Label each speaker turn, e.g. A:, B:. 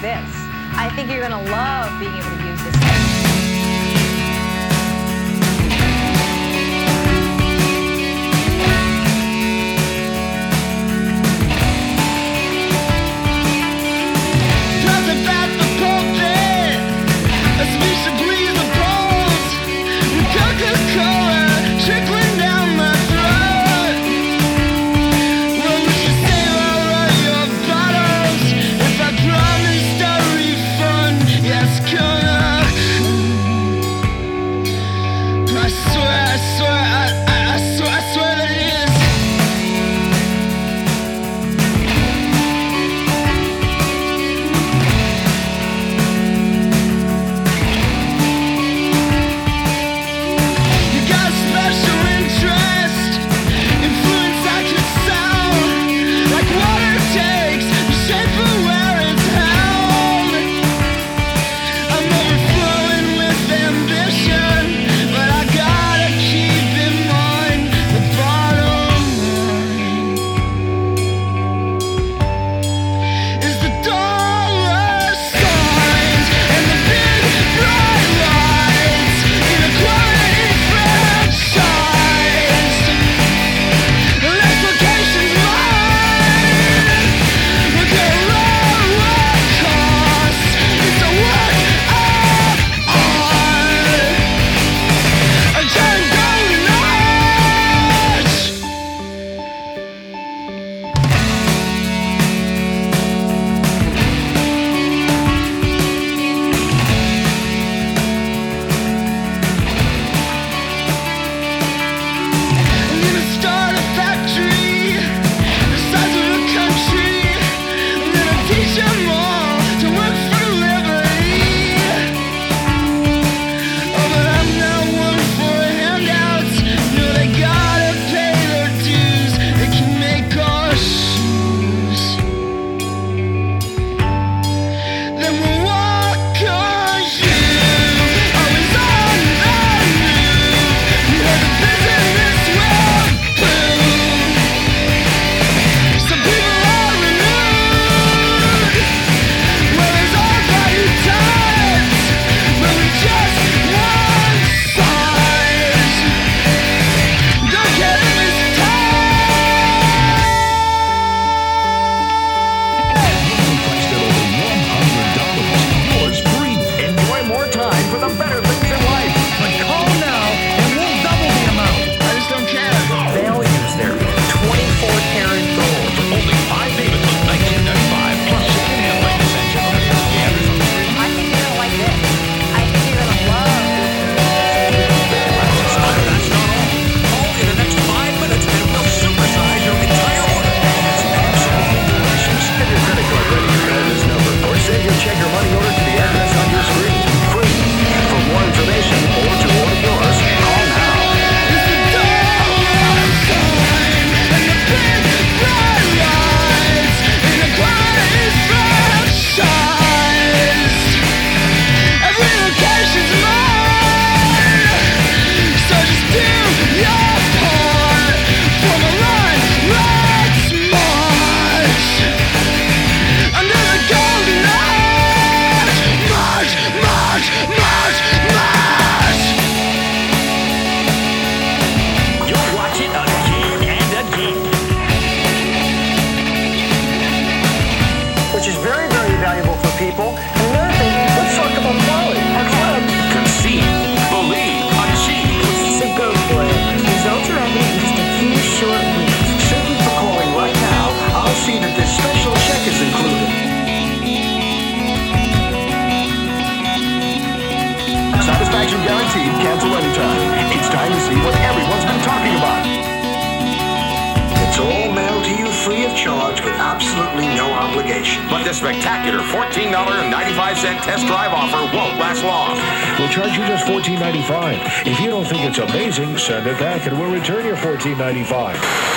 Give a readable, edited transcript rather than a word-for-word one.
A: this. I think you're going to love being able to use this thing.
B: Guaranteed, cancel anytime. It's time to see what everyone's been talking about. It's all mailed to you free of charge with absolutely no obligation.
C: But this spectacular $14.95 test drive offer won't last long.
D: We'll charge you just $14.95. If you don't think it's amazing, send it back and we'll return your $14.95.